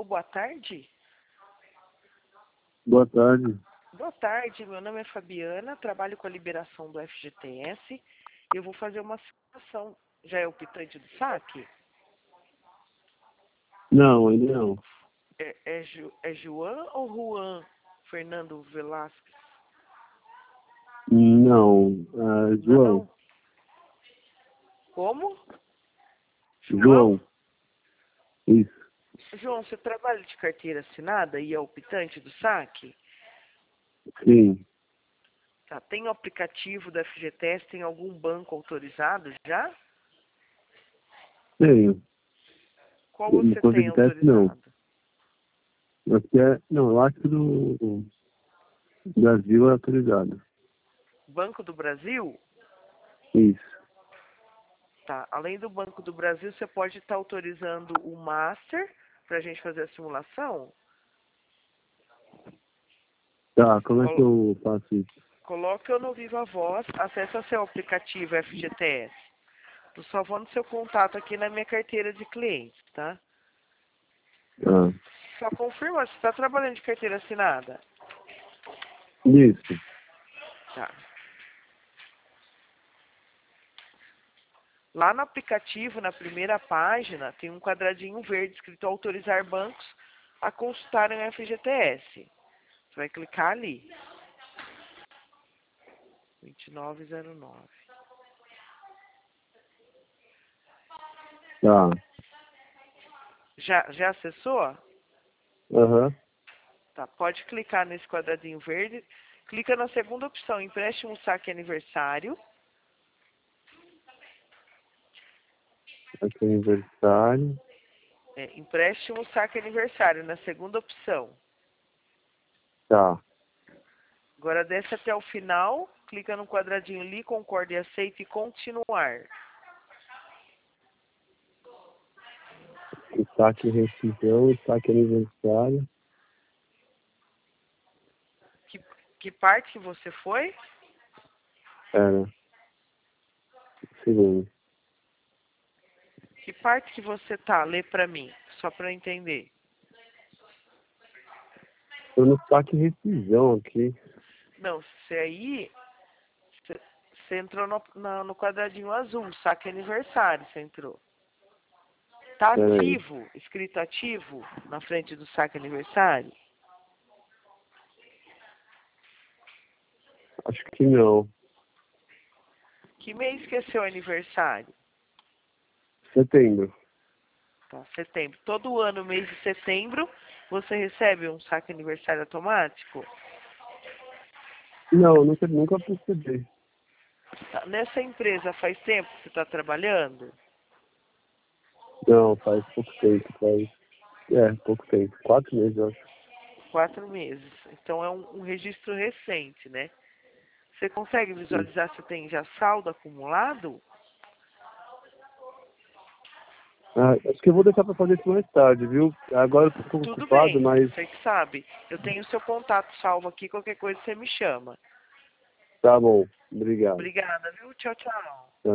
Alô, boa tarde. Boa tarde. Boa tarde, meu nome é Fabiana, trabalho com a liberação do FGTS. Eu vou fazer uma simulação. Já é o optante do saque? Não, ainda não. É João ou Juan Fernando Velasquez? Não, João. Não. Como? João. Isso. João, você trabalha de carteira assinada e é optante do saque? Sim. Tá. Tem o aplicativo da FGTS? Tem algum banco autorizado já? Tenho. Qual No você tem FGTS não. autorizado? Não, eu acho que do Brasil é autorizado. Banco do Brasil? Isso. Tá. Além do Banco do Brasil, você pode estar autorizando o Master para a gente fazer a simulação? Tá, como é que eu faço isso? Coloque eu no Viva Voz, acesse seu aplicativo FGTS. Tô salvando seu contato aqui na minha carteira de clientes, tá? Ah, Só confirma, você está trabalhando de carteira assinada? isso. Tá. Lá no aplicativo, na primeira página, tem um quadradinho verde escrito autorizar bancos a consultarem o FGTS. Você vai clicar ali. 2909. Tá. Já acessou? Aham. Tá, pode clicar nesse quadradinho verde. Clica na segunda opção, empréstimo saque aniversário. Aqui é aniversário. Empréstimo saque aniversário, na segunda opção. Tá. Agora desce até o final, clica no quadradinho ali, concorde e aceita e continuar. O saque rescisão, o saque aniversário. Que parte que você foi? Era. Segundo. Que parte que você tá? Lê pra mim, só pra eu entender. Tô no saque rescisão aqui. Não, você aí, você entrou no quadradinho azul, saque aniversário, você entrou. Tá Pera aí. ativo, escrito ativo, na frente do saque aniversário? Acho que não. Que mês que é seu aniversário? Setembro. Tá, setembro. Todo ano, mês de setembro, você recebe um saque aniversário automático? Não, nunca percebi. Tá, nessa empresa faz tempo que você está trabalhando? Não, faz pouco tempo, pouco tempo. 4 meses, eu acho. 4 meses. Então é um registro recente, né? Você consegue Sim. visualizar se tem já saldo acumulado? Acho que eu vou deixar pra fazer isso mais tarde, viu? Agora eu tô um pouco Tudo ocupado, bem, mas você que sabe. Eu tenho o seu contato salvo aqui, qualquer coisa você me chama. tá bom. Obrigado. Obrigada, viu? Tchau, tchau.